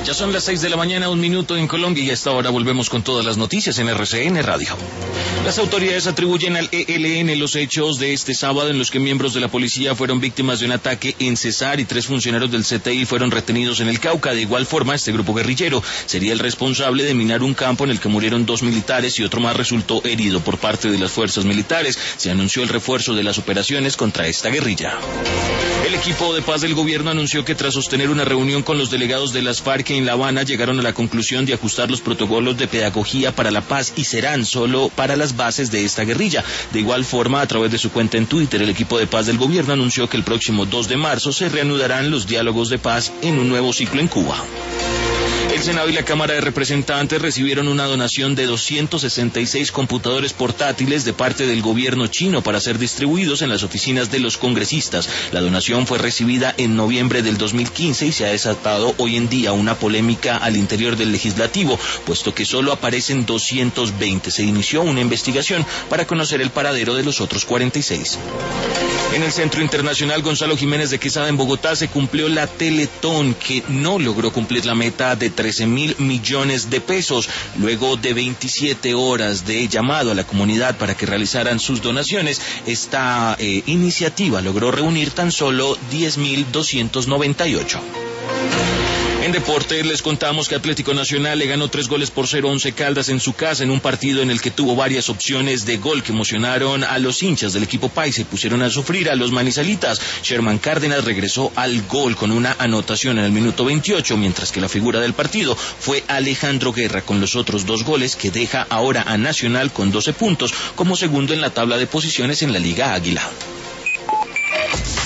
Ya son las 6 de la mañana, 1 minuto en Colombia, y a esta hora volvemos con todas las noticias en RCN Radio. Las autoridades atribuyen al ELN los hechos de este sábado en los que miembros de la policía fueron víctimas de un ataque en Cesar y 3 funcionarios del CTI fueron retenidos en el Cauca. De igual forma, este grupo guerrillero sería el responsable de minar un campo en el que murieron 2 militares y otro más resultó herido por parte de las fuerzas militares. Se anunció el refuerzo de las operaciones contra esta guerrilla. El equipo de paz del gobierno anunció que tras sostener una reunión con los delegados de las FARC en La Habana, llegaron a la conclusión de ajustar los protocolos de pedagogía para la paz y serán solo para las bases de esta guerrilla. De igual forma, a través de su cuenta en Twitter, el equipo de paz del gobierno anunció que el próximo 2 de marzo se reanudarán los diálogos de paz en un nuevo ciclo en Cuba. El Senado y la Cámara de Representantes recibieron una donación de 266 computadores portátiles de parte del gobierno chino para ser distribuidos en las oficinas de los congresistas. La donación fue recibida en noviembre del 2015 y se ha desatado hoy en día una polémica al interior del legislativo, puesto que solo aparecen 220. Se inició una investigación para conocer el paradero de los otros 46. En el Centro Internacional Gonzalo Jiménez de Quesada en Bogotá se cumplió la Teletón, que no logró cumplir la meta de 13.000 millones de pesos. Luego de 27 horas de llamado a la comunidad para que realizaran sus donaciones, esta iniciativa logró reunir tan solo 10.298. En deporte les contamos que Atlético Nacional le ganó 3-0 a Once Caldas en su casa en un partido en el que tuvo varias opciones de gol que emocionaron a los hinchas del equipo paisa y pusieron a sufrir a los manizalitas. Sherman Cárdenas regresó al gol con una anotación en el minuto 28, mientras que la figura del partido fue Alejandro Guerra con los otros 2 goles, que deja ahora a Nacional con 12 puntos como segundo en la tabla de posiciones en la Liga Águila.